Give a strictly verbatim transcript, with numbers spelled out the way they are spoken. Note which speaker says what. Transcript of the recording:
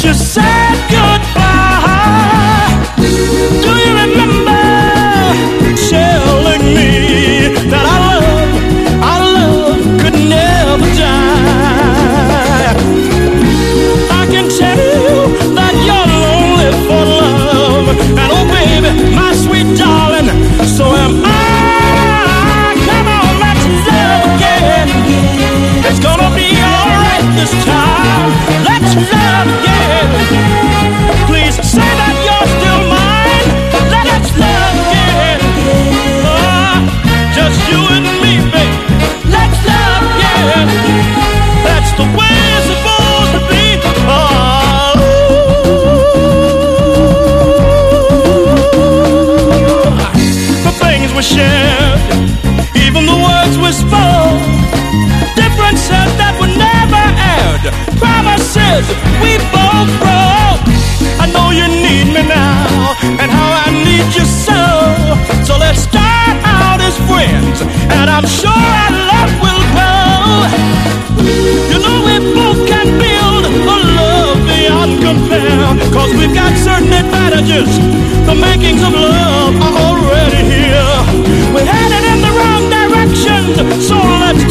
Speaker 1: you said goodbye. Do you remember telling me that our love, our love could never die? I can tell you that you're lonely for love, and oh baby, my sweet darling, so am I. Come on, let's love again. It's gonna be alright this time. Let's love again. Please say that you're still mine. Let's love again. Oh, just you and me, baby. Let's love again. That's the way it's supposed to be. Oh, the things we shared, even the words we spoke, differences that were never aired, promises we both broke. I know you need me now, and how I need you so. So let's start out as friends, and I'm sure our love will grow. You know we both can build a love beyond compare, cause we've got certain advantages